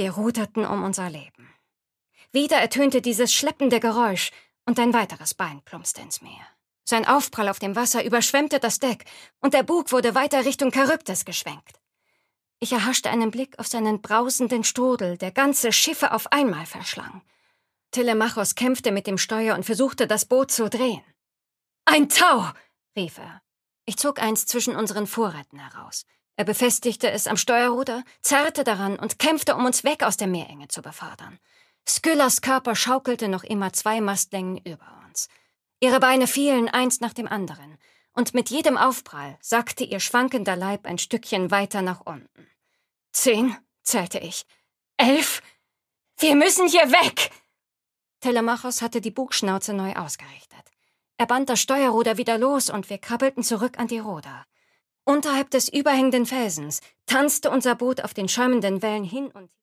Wir ruderten um unser Leben. Wieder ertönte dieses schleppende Geräusch und ein weiteres Bein plumpste ins Meer. Sein Aufprall auf dem Wasser überschwemmte das Deck und der Bug wurde weiter Richtung Charybdis geschwenkt. Ich erhaschte einen Blick auf seinen brausenden Strudel, der ganze Schiffe auf einmal verschlang. Telemachos kämpfte mit dem Steuer und versuchte, das Boot zu drehen. »Ein Tau!« rief er. Ich zog eins zwischen unseren Vorräten heraus. Er befestigte es am Steuerruder, zerrte daran und kämpfte, um uns weg aus der Meerenge zu befördern. Skyllas Körper schaukelte noch immer 2 Mastlängen über uns. Ihre Beine fielen eins nach dem anderen, und mit jedem Aufprall sackte ihr schwankender Leib ein Stückchen weiter nach unten. 10, zählte ich. 11. Wir müssen hier weg! Telemachos hatte die Bugschnauze neu ausgerichtet. Er band das Steuerruder wieder los und wir krabbelten zurück an die Ruder. Unterhalb des überhängenden Felsens tanzte unser Boot auf den schäumenden Wellen hin und